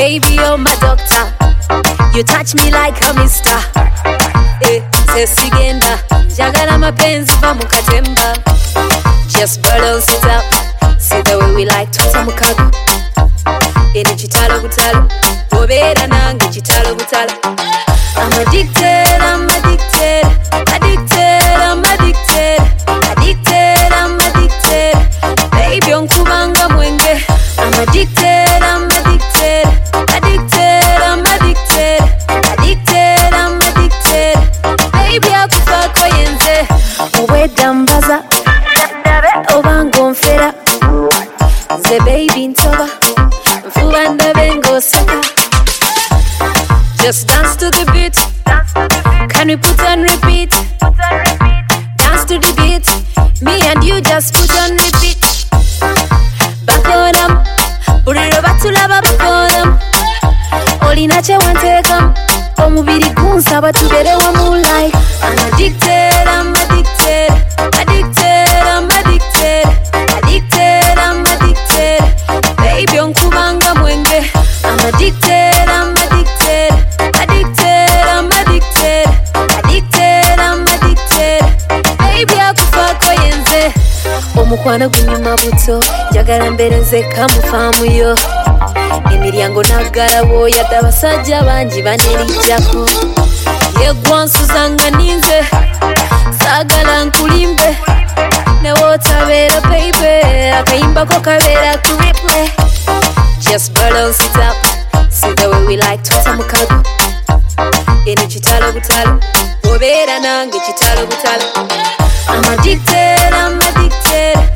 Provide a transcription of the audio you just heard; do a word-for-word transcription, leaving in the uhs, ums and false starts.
Baby, you're my doctor. You touch me like a mister. Eh, sesigenda jagala mapenzi va mukatemba. Just balance it up. See the way we like to mukago. Eni chitalo butalo obera nange chitalo butalo. I'm addicted, I'm addicted, addicted, I'm addicted, addicted, I'm addicted. Baby onkubanga mwenge. I'm addicted, I'm addicted, addicted, I'm addicted, addicted, I'm addicted. Baby akufa koyenze obwedda mbaza obanga onfera nze baby ntoba nfuba ndabe ng'oseka. Just dance to the beat. Can we put on repeat? Dance to the beat. Me and you just put on repeat. Back on them. Buriro batulaba back on them. Olina che wanteka. Omubiri gunsaba tubere wamu like. I'm addicted, I'm addicted, addicted, I'm addicted, addicted, I'm addicted. Baby onkubanga mwenge. I'm addicted, I'm addicted, addicted, I'm addicted, addicted, I'm addicted. Baby akufa koyenze omukwano gunyuma buto njagala mbere nzeka mufaamu yo. Emiryango nagalabo yadde abasajja bangi banerijjako. Yegwansuzanga ninze saagala nkulimbe newootabeera baby akayimbako kabeera ku replay. Just balance it up. See the way we like to mukago. Eni chitalo butalo obera nange chitalo butalo. I'm addicted, I'm addicted,